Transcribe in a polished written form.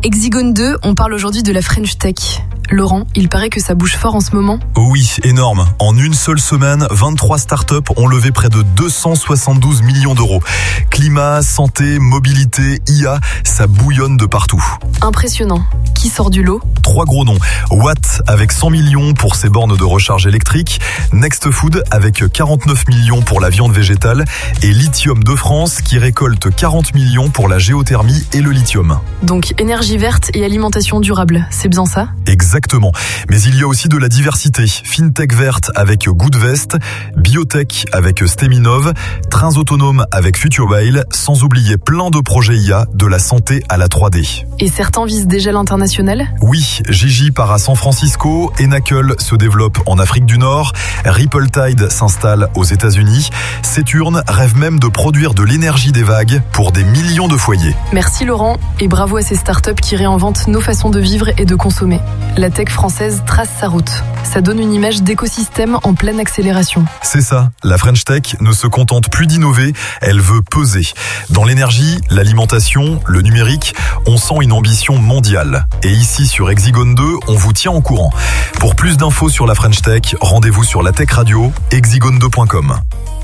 Hexigone 2, on parle aujourd'hui de la French Tech. Laurent, il paraît que ça bouge fort en ce moment. Oui, énorme. En une seule semaine, 23 startups ont levé près de 272 millions d'euros. Climat, santé, mobilité, IA, ça bouillonne de partout. Impressionnant. Qui sort du lot ? 3 gros noms. Watt avec 100 millions pour ses bornes de recharge électrique, Next Food avec 49 millions pour la viande végétale et Lithium de France qui récolte 40 millions pour la géothermie et le lithium. Donc énergie verte et alimentation durable, c'est bien ça ? Exactement. Mais il y a aussi de la diversité. FinTech verte avec Goodvest, Biotech avec Steminov, trains autonomes avec Futurewhale, sans oublier plein de projets IA de la santé à la 3D. Et certains visent déjà l'international ? Oui, Gigi part à San Francisco, Enacle se développe en Afrique du Nord, Ripple Tide s'installe aux États-Unis. Saturn rêve même de produire de l'énergie des vagues pour des millions de foyers. Merci Laurent et bravo à ces startups qui réinventent nos façons de vivre et de consommer. La tech française trace sa route. Ça donne une image d'écosystème en pleine accélération. C'est ça, la French Tech ne se contente plus d'innover, elle veut peser. Dans l'énergie, l'alimentation, le numérique, on sent une ambition mondiale. Et ici sur Hexigone 2, on vous tient au courant. Pour plus d'infos sur la French Tech, rendez-vous sur la Tech Radio, hexigone2.com.